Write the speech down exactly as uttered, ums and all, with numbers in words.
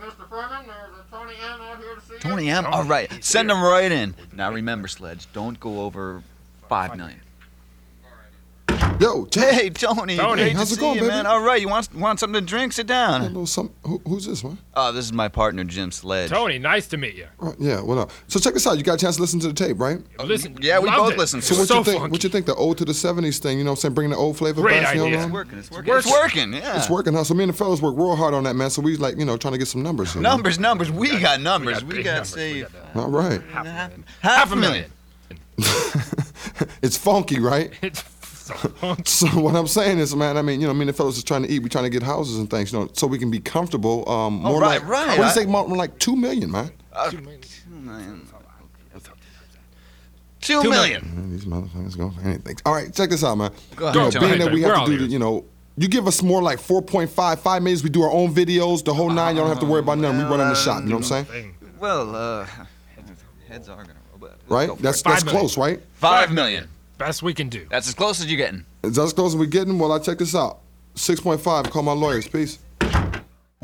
Mister Furman. There's a Tony M out here to see you. Tony M? All right. Send him right in. Now remember, Sledge, don't go over five million. Yo, Jack. Hey, Tony. Tony. Great How's to it see going, you, baby? man. All right. You want want something to drink? Sit A down. little some, who, who's this, man? Oh, this is my partner, Jim Sledge. Tony, nice to meet you. Right, yeah, what up? So check this out. You got a chance to listen to the tape, right? Listen, Yeah, we loved both it. listened So to what it. So you think? funky. What you think the old to the seventies thing? You know what I'm saying? Bringing the old flavor Great back. You know idea. what I'm It's saying? working. It's working. working. It's working. Yeah. It's working, huh? So me and the fellas work real hard on that, man. So we like, you know, trying to get some numbers here. Numbers, numbers. We got numbers. got We big got numbers. say We got that. All right. half, Half a million. It's funky, right? It's so funky. So what I'm saying is, man, I mean, you know, me and the fellas is trying to eat. We're trying to get houses and things, you know, so we can be comfortable. Um, more right, like, right. What do you I- think? More, more like two million, man. Uh, Two million. two million. Two Two million. million. Man, these motherfuckers go for anything. All right, check this out, man. Go You ahead, know, Tony. being that we We're have all to do the, ears. you know, you give us more like four point five, five millions. We do our own videos, the whole nine. You don't have to worry about nothing. We run in the shop. You know what I'm saying? Thing. Well, uh, heads are gonna roll. but let's Right? go for That's it. that's Five million. close, right? five million. Best we can do. That's as close as you're getting. Is that as close as we getting? Well, I check this out. Six point five. Call my lawyers. Peace.